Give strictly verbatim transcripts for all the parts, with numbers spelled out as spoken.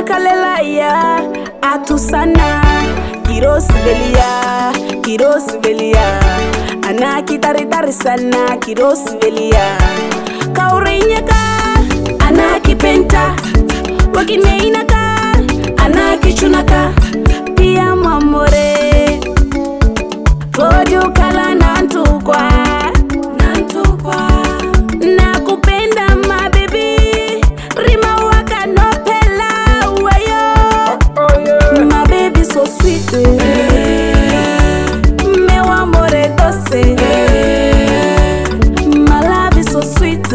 Anakalela ya atusana Kiros velia, kiros velia Anakitari tari sana kiros velia Kaurinyaka anakipenta Wakineinaka anakichunaka Pia mamore Kodu kala nantukwa Nantukwa Nakupenda ma baby Rima waka no pela wayo oh, yeah. My baby so sweet Me wa more dose My love is so sweet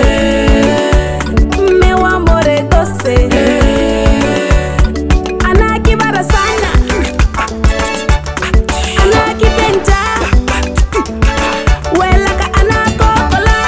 Me wa more dose Anaki barasana Anaki penta Welaka anakokola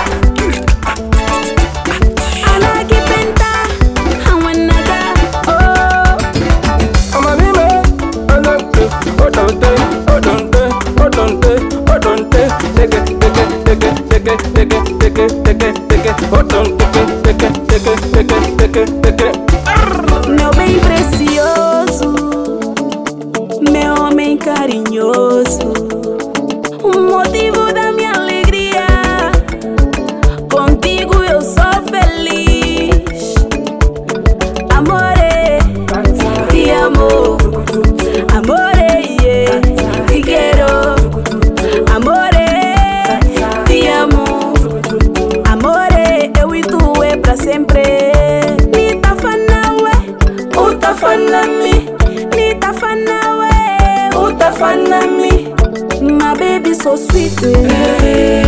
Anaki penta Hawanaga oh Amanime Anante Odonte Odonte Odonte Odonte Teke teke teke teke teke teke teke teke Odonte teke teke teke teke teke Meu bem precioso Meu homem carinhoso O motivo da minha alegria Contigo eu sou feliz Amore, te amo Amore, yeah, te quero Amore, te amo Amore, eu e tu é pra sempre Nita fanawe, uta fanami Nita fanawe, uta fanami My baby so sweet